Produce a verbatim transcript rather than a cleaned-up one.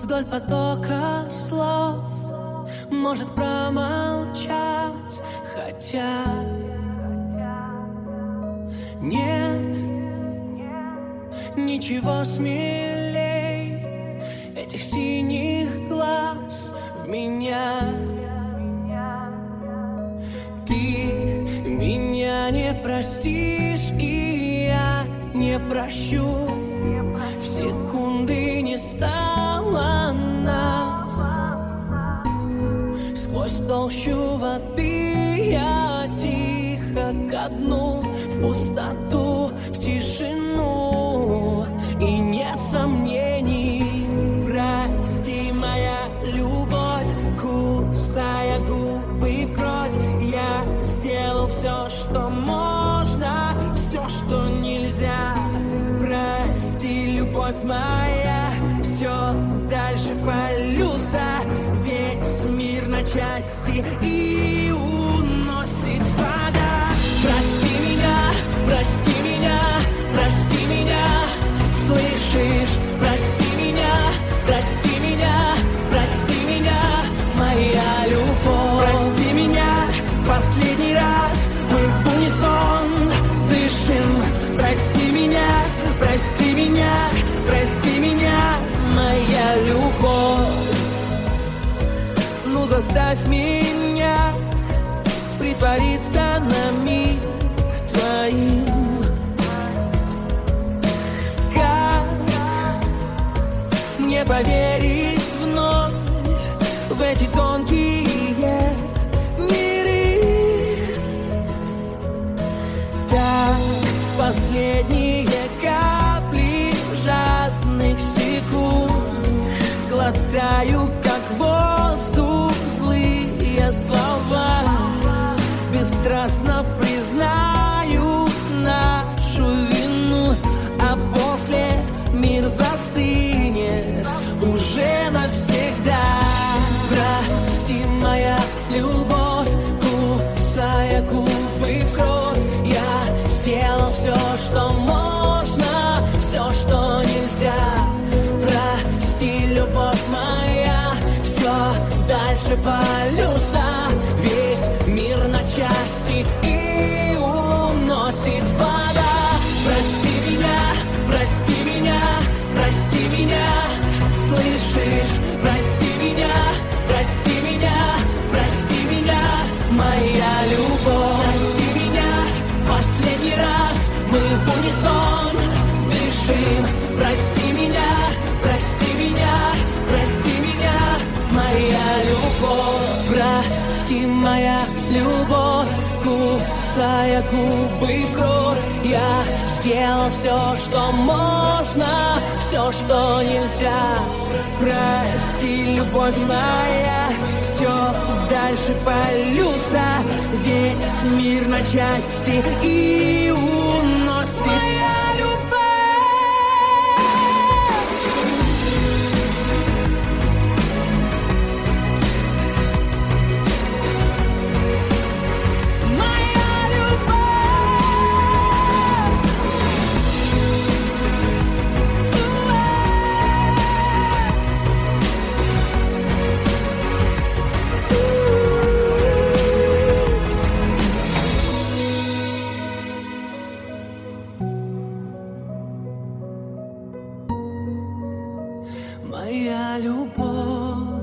вдоль потока слов, может промолчать, хотя нет ничего смелей этих синих глаз в меня. Ты меня не простишь, и я не прощу. В секунды не стало нас. Сквозь толщу воды я тихо ко дну, в пустоту, в тишину. И нет сомнений. Прости, моя любовь, кусая губы в кровь, я сделал все, что можно, все, что нельзя. Прости, любовь моя, все дальше полюса, весь мир на части и уносит вода. Прости меня, прости меня, прости меня, слышишь? Прости меня, прости меня, прости меня, моя любовь. Прости меня, последний раз мы в унисон дышим. Прости меня, прости меня, прости меня, моя любовь. Ну заставь меня притвориться на миг твоим. Мне поверить вновь в эти тонкие миры. Так последние капли жадных секунд глотаю, как воздух, злые слова. Бесстрастно признаю нашу вину, а после мир застынет уже навсегда. Прости, моя любовь, кусая губы в кровь, я сделал все, что можно, все, что нельзя. Прости, любовь моя, все дальше полюса, весь мир на части и уносит вода. Прости меня, прости меня, прости меня, слышишь? Прости меня, прости меня, прости меня, моя любовь. Прости меня, последний раз мы в унисон дышим. Прости меня, прости меня, прости меня, моя любовь. Прости, моя любовь, кусая губы в кровь, я сделал все, что можно, все, что нельзя. Прости, любовь моя, все дальше полюса, весь мир на части и уносит моя любовь. Моя любовь.